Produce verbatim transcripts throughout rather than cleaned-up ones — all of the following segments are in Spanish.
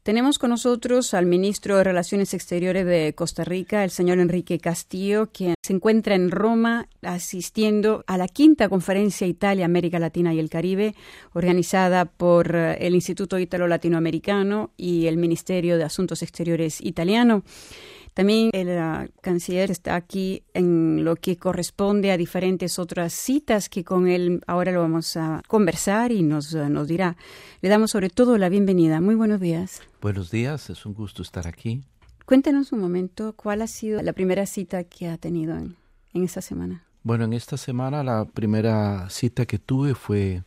Tenemos con nosotros al ministro de Relaciones Exteriores de Costa Rica, el señor Enrique Castillo, quien se encuentra en Roma asistiendo a la quinta conferencia Italia, América Latina y el Caribe, organizada por el Instituto Ítalo-Latinoamericano y el Ministerio de Asuntos Exteriores italiano. También el uh, canciller está aquí en lo que corresponde a diferentes otras citas que con él ahora lo vamos a conversar y nos, uh, nos dirá. Le damos sobre todo la bienvenida. Muy buenos días. Buenos días, es un gusto estar aquí. Cuéntenos un momento, ¿cuál ha sido la primera cita que ha tenido en, en esta semana? Bueno, en esta semana la primera cita que tuve fue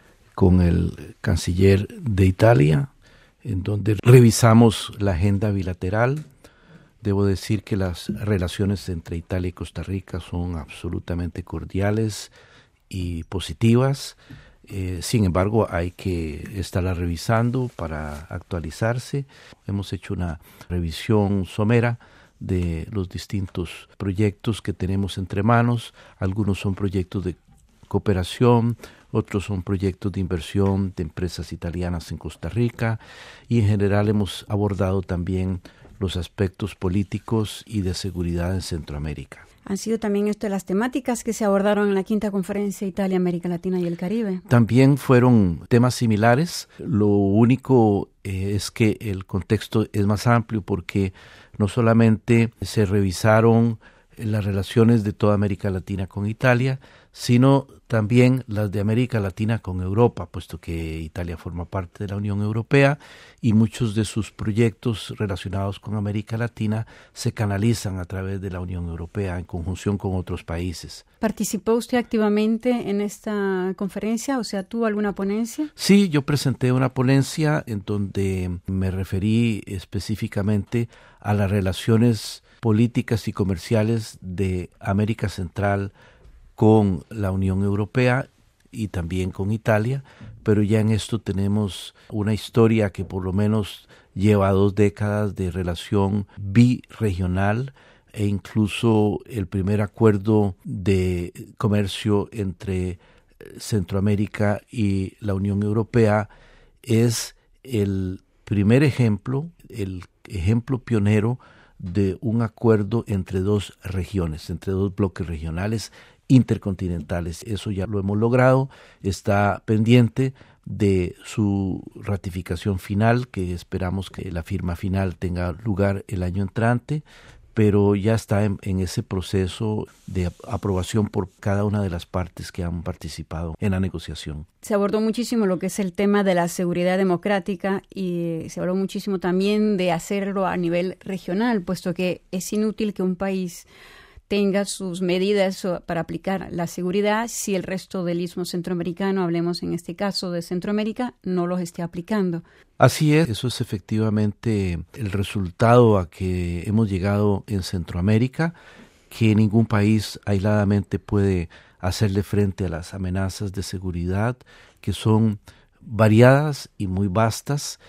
con el canciller de Italia, en donde revisamos la agenda bilateral. Debo decir que las relaciones entre Italia y Costa Rica son absolutamente cordiales y positivas. Eh, sin embargo, hay que estarla revisando para actualizarse. Hemos hecho una revisión somera de los distintos proyectos que tenemos entre manos. Algunos son proyectos de cooperación, otros son proyectos de inversión de empresas italianas en Costa Rica y en general hemos abordado también los aspectos políticos y de seguridad en Centroamérica. ¿Han sido también estas las temáticas que se abordaron en la quinta conferencia Italia, América Latina y el Caribe? También fueron temas similares. Lo único eh, es que el contexto es más amplio porque no solamente se revisaron las relaciones de toda América Latina con Italia, sino también las de América Latina con Europa, puesto que Italia forma parte de la Unión Europea y muchos de sus proyectos relacionados con América Latina se canalizan a través de la Unión Europea en conjunción con otros países. ¿Participó usted activamente en esta conferencia? O sea, ¿tuvo alguna ponencia? Sí, yo presenté una ponencia en donde me referí específicamente a las relaciones políticas y comerciales de América Central con la Unión Europea y también con Italia, pero ya en esto tenemos una historia que por lo menos lleva dos décadas de relación birregional e incluso el primer acuerdo de comercio entre Centroamérica y la Unión Europea es el primer ejemplo, el ejemplo pionero de un acuerdo entre dos regiones, entre dos bloques regionales intercontinentales. Eso ya lo hemos logrado, está pendiente de su ratificación final, que esperamos que la firma final tenga lugar el año entrante, pero ya está en, en ese proceso de aprobación por cada una de las partes que han participado en la negociación. Se abordó muchísimo lo que es el tema de la seguridad democrática y se habló muchísimo también de hacerlo a nivel regional, puesto que es inútil que un país tenga sus medidas para aplicar la seguridad si el resto del istmo centroamericano, hablemos en este caso de Centroamérica, no los esté aplicando. Así es, eso es efectivamente el resultado a que hemos llegado en Centroamérica, que ningún país aisladamente puede hacerle frente a las amenazas de seguridad que son variadas y muy vastas,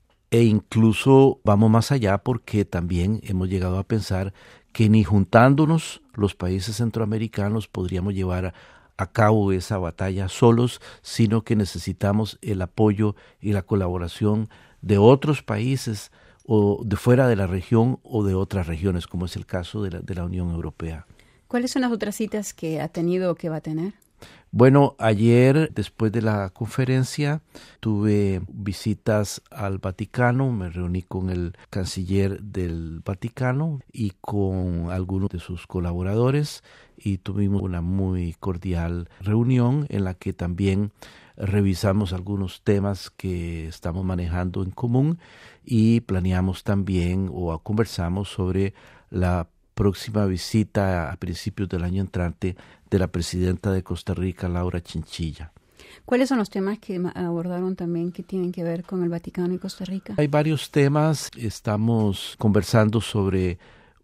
e incluso vamos más allá porque también hemos llegado a pensar que ni juntándonos los países centroamericanos podríamos llevar a, a cabo esa batalla solos, sino que necesitamos el apoyo y la colaboración de otros países o de fuera de la región o de otras regiones, como es el caso de la, de la Unión Europea. ¿Cuáles son las otras citas que ha tenido o que va a tener? Bueno, ayer, después de la conferencia, tuve visitas al Vaticano, me reuní con el canciller del Vaticano y con algunos de sus colaboradores y tuvimos una muy cordial reunión en la que también revisamos algunos temas que estamos manejando en común y planeamos también o conversamos sobre la próxima visita a principios del año entrante de la presidenta de Costa Rica, Laura Chinchilla. ¿Cuáles son los temas que abordaron también que tienen que ver con el Vaticano y Costa Rica? Hay varios temas. Estamos conversando sobre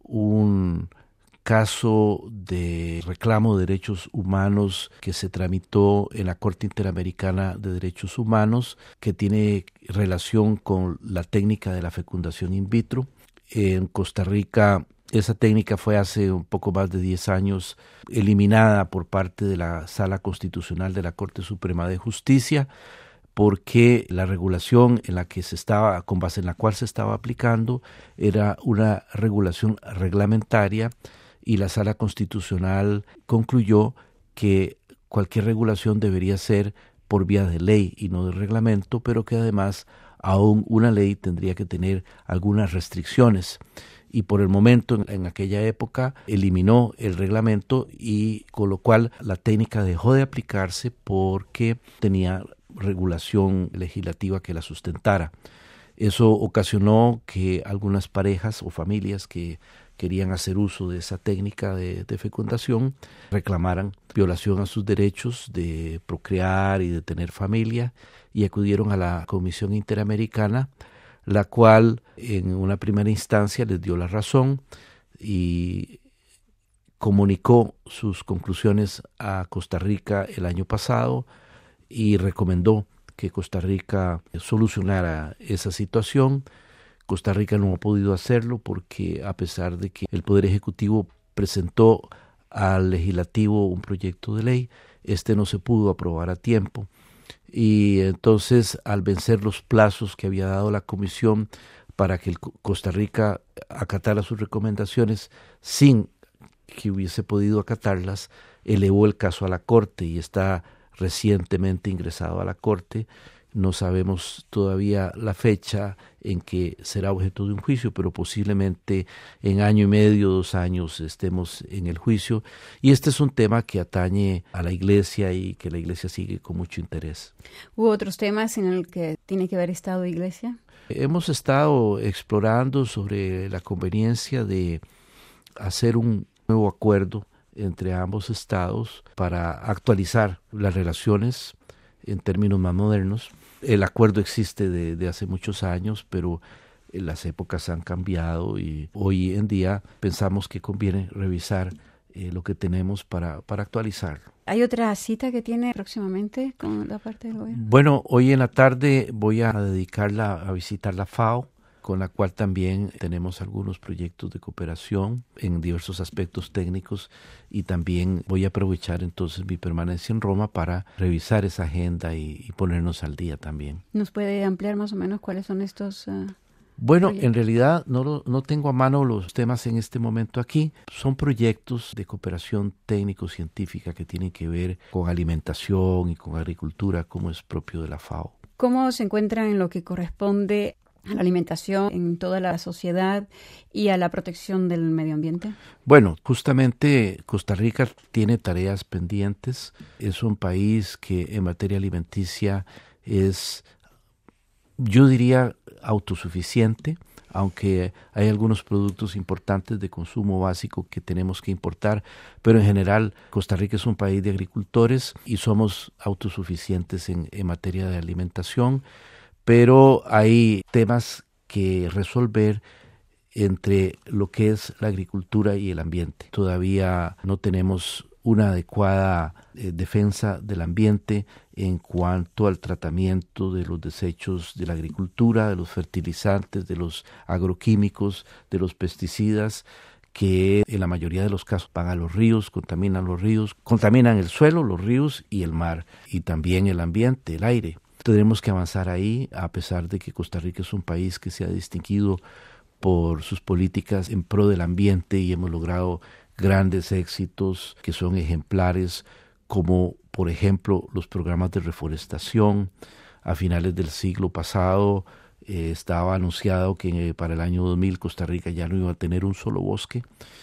un caso de reclamo de derechos humanos que se tramitó en la Corte Interamericana de Derechos Humanos, que tiene relación con la técnica de la fecundación in vitro. En Costa Rica, esa técnica fue hace un poco más de diez años eliminada por parte de la Sala Constitucional de la Corte Suprema de Justicia, porque la regulación en la que se estaba, con base en la cual se estaba aplicando, era una regulación reglamentaria, y la Sala Constitucional concluyó que cualquier regulación debería ser por vía de ley y no de reglamento, pero que además aún una ley tendría que tener algunas restricciones. Y por el momento, en, en aquella época, eliminó el reglamento, y con lo cual la técnica dejó de aplicarse porque tenía regulación legislativa que la sustentara. Eso ocasionó que algunas parejas o familias que querían hacer uso de esa técnica de, de fecundación reclamaran violación a sus derechos de procrear y de tener familia, y acudieron a la Comisión Interamericana, la cual en una primera instancia les dio la razón y comunicó sus conclusiones a Costa Rica el año pasado y recomendó que Costa Rica solucionara esa situación. Costa Rica no ha podido hacerlo porque, a pesar de que el Poder Ejecutivo presentó al Legislativo un proyecto de ley, este no se pudo aprobar a tiempo. Y entonces, al vencer los plazos que había dado la Comisión para que el Costa Rica acatara sus recomendaciones sin que hubiese podido acatarlas, elevó el caso a la Corte y está recientemente ingresado a la Corte. No sabemos todavía la fecha en que será objeto de un juicio, pero posiblemente en año y medio, dos años estemos en el juicio. Y este es un tema que atañe a la Iglesia y que la Iglesia sigue con mucho interés. ¿Hubo otros temas en el que tiene que ver Estado e Iglesia? Hemos estado explorando sobre la conveniencia de hacer un nuevo acuerdo entre ambos estados para actualizar las relaciones en términos más modernos. El acuerdo existe de, de hace muchos años, pero las épocas han cambiado y hoy en día pensamos que conviene revisar eh, lo que tenemos para, para actualizarlo. ¿Hay otra cita que tiene próximamente con la parte del gobierno? Bueno, hoy en la tarde voy a dedicarla a visitar la FAO, con la cual también tenemos algunos proyectos de cooperación en diversos aspectos técnicos, y también voy a aprovechar entonces mi permanencia en Roma para revisar esa agenda y, y ponernos al día también. ¿Nos puede ampliar más o menos cuáles son estos uh, Bueno, proyectos? En realidad no, no tengo a mano los temas en este momento aquí. Son proyectos de cooperación técnico-científica que tienen que ver con alimentación y con agricultura, como es propio de la FAO. ¿Cómo se encuentran en lo que corresponde a la alimentación en toda la sociedad y a la protección del medio ambiente? Bueno, justamente Costa Rica tiene tareas pendientes. Es un país que en materia alimenticia es, yo diría, autosuficiente, aunque hay algunos productos importantes de consumo básico que tenemos que importar, pero en general Costa Rica es un país de agricultores y somos autosuficientes en, en materia de alimentación. Pero hay temas que resolver entre lo que es la agricultura y el ambiente. Todavía no tenemos una adecuada eh, defensa del ambiente en cuanto al tratamiento de los desechos de la agricultura, de los fertilizantes, de los agroquímicos, de los pesticidas, que en la mayoría de los casos van a los ríos, contaminan los ríos, contaminan el suelo, los ríos y el mar, y también el ambiente, el aire. Tenemos que avanzar ahí, a pesar de que Costa Rica es un país que se ha distinguido por sus políticas en pro del ambiente y hemos logrado grandes éxitos que son ejemplares, como por ejemplo los programas de reforestación. A finales del siglo pasado eh, estaba anunciado que eh, para el año dos mil Costa Rica ya no iba a tener un solo bosque,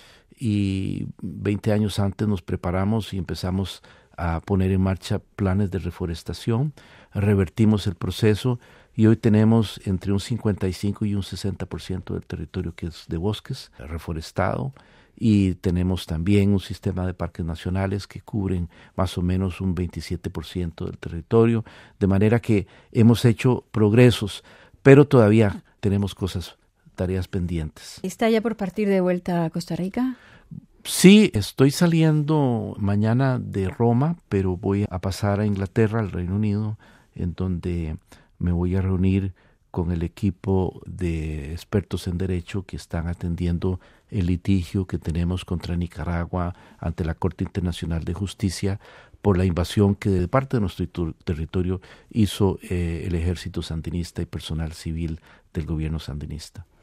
y veinte años antes nos preparamos y empezamos a poner en marcha planes de reforestación, revertimos el proceso y hoy tenemos entre un cincuenta y cinco y un sesenta por ciento del territorio que es de bosques reforestado, y tenemos también un sistema de parques nacionales que cubren más o menos un veintisiete por ciento del territorio, de manera que hemos hecho progresos, pero todavía tenemos cosas, tareas pendientes. ¿Está ya por partir de vuelta a Costa Rica? Sí, estoy saliendo mañana de Roma, pero voy a pasar a Inglaterra, al Reino Unido, en donde me voy a reunir con el equipo de expertos en derecho que están atendiendo el litigio que tenemos contra Nicaragua ante la Corte Internacional de Justicia por la invasión que de parte de nuestro territorio hizo eh, el ejército sandinista y personal civil del gobierno sandinista.